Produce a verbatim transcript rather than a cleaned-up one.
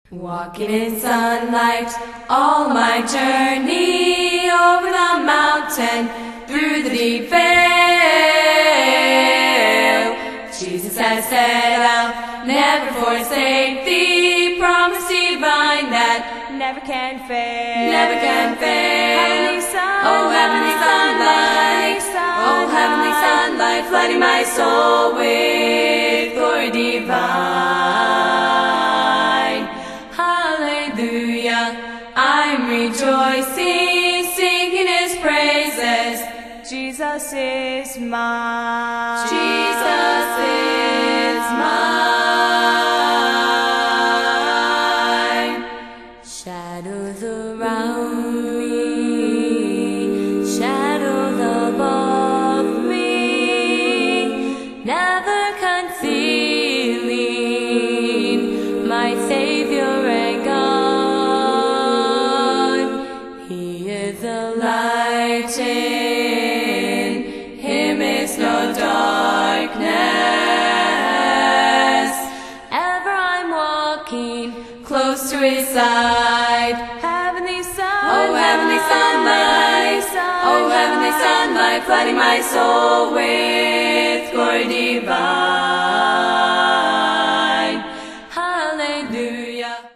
Walking in sunlight, all my journey over the mountain, through the deep vale. Jesus has said, I'll never forsake thee, promise divine that never can fail, never can fail. Heavenly sun, oh heavenly sunlight, oh heavenly sunlight, flooding my soul with glory divine. Hallelujah, I'm rejoicing, singing His praises. Jesus is mine. Jesus is mine. Shadows around me, shadows above me, never concealing my Savior and God. He is a light, in Him is no darkness. Ever I'm walking close to His side. Heavenly sunlight, oh heavenly sunlight, oh heavenly sunlight, flooding my soul with glory divine.